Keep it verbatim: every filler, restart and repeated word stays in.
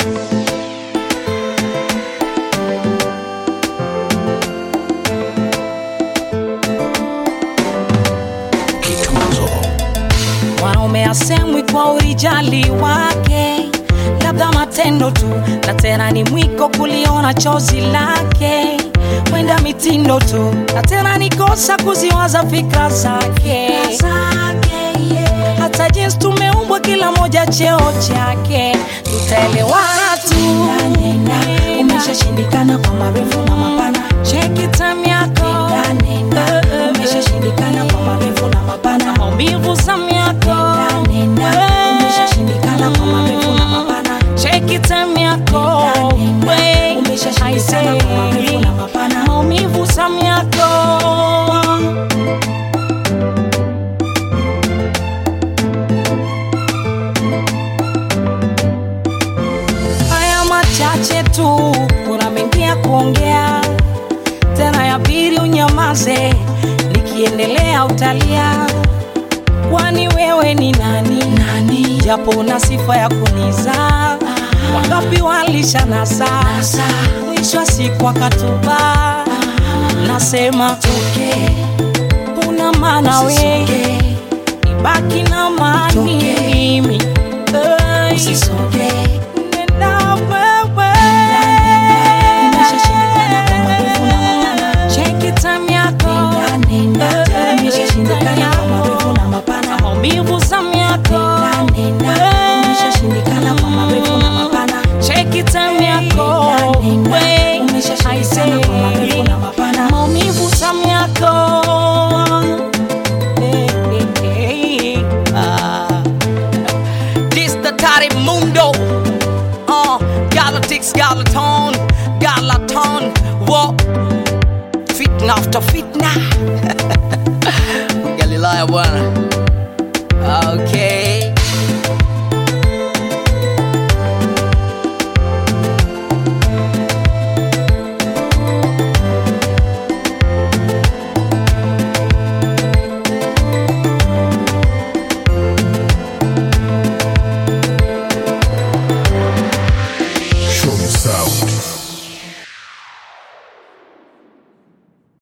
Wanaume asemwi kwa urijali wake, labda matendo tu, na tena ni mwiko kuliona chozi lake. Mwenda mitindo tu, na tena ni kosa kuziwaza fikra zake. Hata jinsi tumeumbwa kila moja cheo chake, tutaelewana tu. Umeshashindikana kwa marefu na mapana. Check it time yako. Umeshashindikana kwa marefu na mapana. Maumivu za miako. Umeshashindikana kwa marefu na mapana. Check it time yako. Umeshashindikana kwa marefu na mapana. Maumivu za miako. Haya machache tu, kuna mengi ya kuongea, tena yabidi unyamaze, nikiendelea utalia. Kwani wewe ni nani? Nani? Japo una sifa ya kunizaa, wangapi walishanasa, mwisho wa siku wakatuba. Nasema toke, una maana wewe, ibaki na mani mimi. Usisoge. Nenda wewe. Umeshashindikana kwa marefu na mapana. Check it time yako. Umeshashindikana kwa marefu na mapana. Maumivu za miako. Umeshashindikana kwa marefu na mapana. Check it time yako. Umeshashindikana kwa marefu na mapana. Maumivu za miako. This the Tari Mundo. Uh, Galactics, Galaton, Galaton. What? Fitna after fitna. Galilaya bwana.